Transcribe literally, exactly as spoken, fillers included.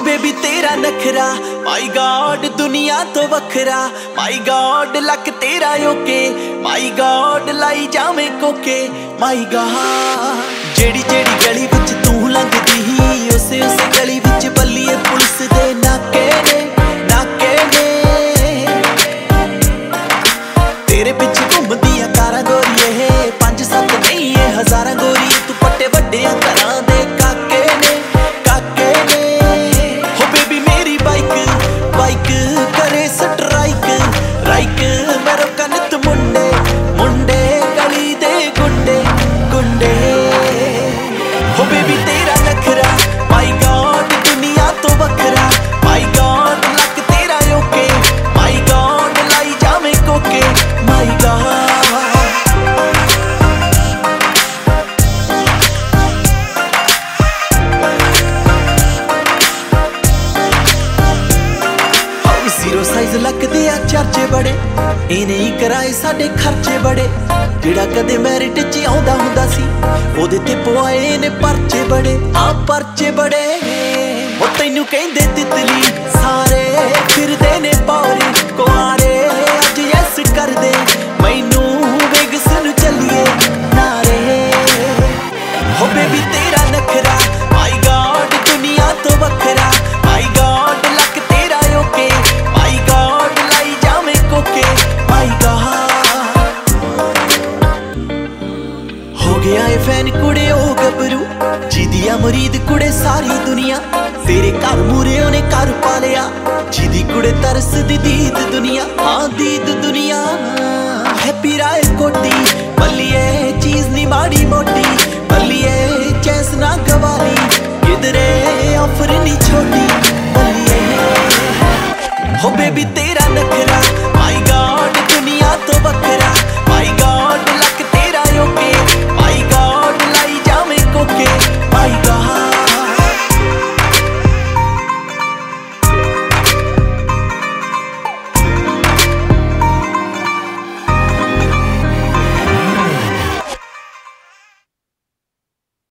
baby तेरा नखरा माई God दुनिया तो वखरा माई गॉड लक तेरा ओके माई गॉड लाई जावे कोके माई गॉड जेड़ी जेड़ी गली विच तू लंघदी ही उसे उसे गली विच बल्लीए पुलिस दे नाके ने नाके ने तेरे पिछे घूमदियां कारां गोरीए पंज सत्त नहीं है हज़ारां गोरी तू पट्टे वड्डियां घरां दे काके ने काके ने हो बेबी मेरी बाइक बाइक करे स्ट्राइक राइक मेरे कनत मुंडे मुंडे गली दे गुंडे गुंडे हो बेबी तेरा नखरा माई गॉड दुनिया तो वखरा माई गॉड लक तेरा ओके माई गॉड लाई जावे कोके माई गॉड जीरो साइज लगदे आ चर्चे बड़े ए नहीं कराए साडे खर्चे बड़े जेड़ा कदे मैरिट च आउंदा हुंदा सी ओदे ते पवाए ने परचे बड़े आ परचे बड़े ओ तैनू कहंदे तितली सारे फिरदे ने पौरे कुआरे अज यस कर दे मैनू वेगस नू चलिए नारे हो बेबी तेरा नखरा माई गॉड दुनिया तो वखरा माई गॉड लक तेरा ओके माई गॉड लाई जावे कोके माई गॉड हो गया है फैन कुड़े ओ गबरू जिदिया मुरीद कुड़े सारी दुनिया तेरे घर मूरे ओने घर पा लिया जिदी कुड़े तरस दी दीद दुनिया हाँ दीद दुनिया हैप्पी राय कोटी बल्लिए चीज नी माड़ी मोटी बल्लिए चैस ना गवाली किधरे ऑफर नी छोटी बल्लिए हो बेबी तेरा नखरा